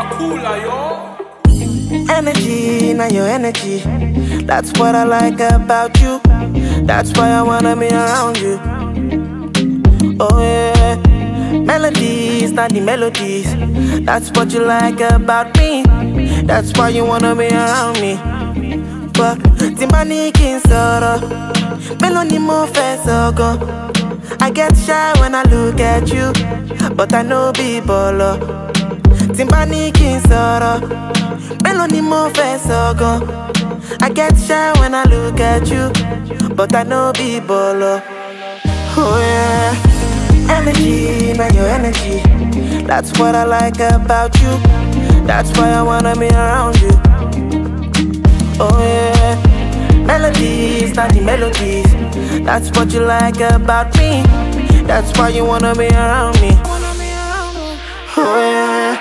Makula, yo. Energy, now your energy. That's what I like about you. That's why I wanna be around you. Oh yeah. Melodies, not the melodies. That's what you like about me. That's why you wanna be around me. But Timbani king soro, Melody mo fesogo. I get shy when I look at you, but I know be bolo. Timbani king soro, Melody mo fesogo. I get shy when I look at you, but I know be bolo. Oh yeah. Energy, now your energy. That's what I like about you. That's why I wanna be around you. Oh yeah. Melodies, not the melodies. That's what you like about me. That's why you wanna be around me. Oh yeah.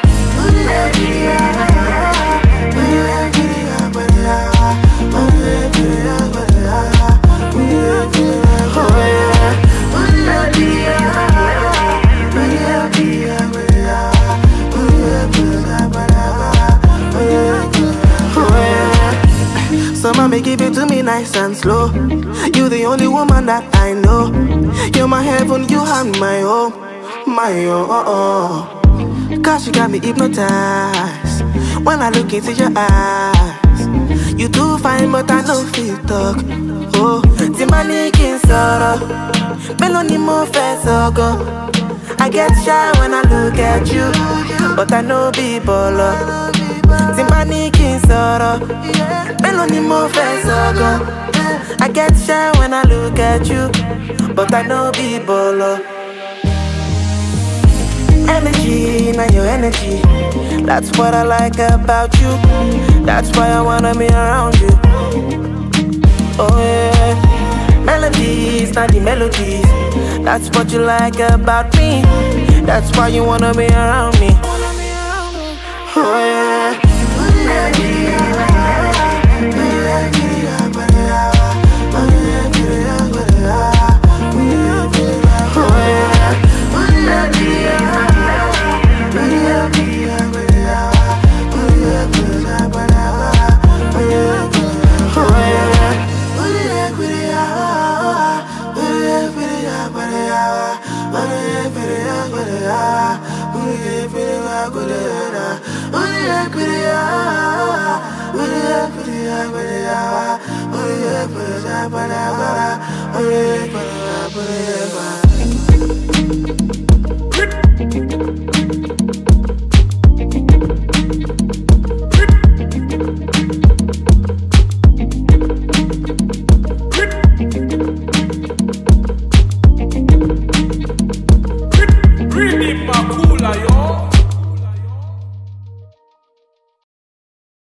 So mommy, give it to me nice and slow. You the only woman that I know. You're my heaven, you are my home, my oh. Cause you got me hypnotized when I look into your eyes. You do fine, but I know feel talk. Oh, Timbani king soro, Melody mo fesogo. I get shy when I look at you, but I know be bolo. Timbani king soro, Melody mo fesogo. I get shy when I look at you, but I know be bolo. Energy, now your energy. That's what I like about you. That's why I wanna be around you. Oh yeah. Melodies, not the melodies. That's what you like about me. That's why you wanna be around me. Oh yeah.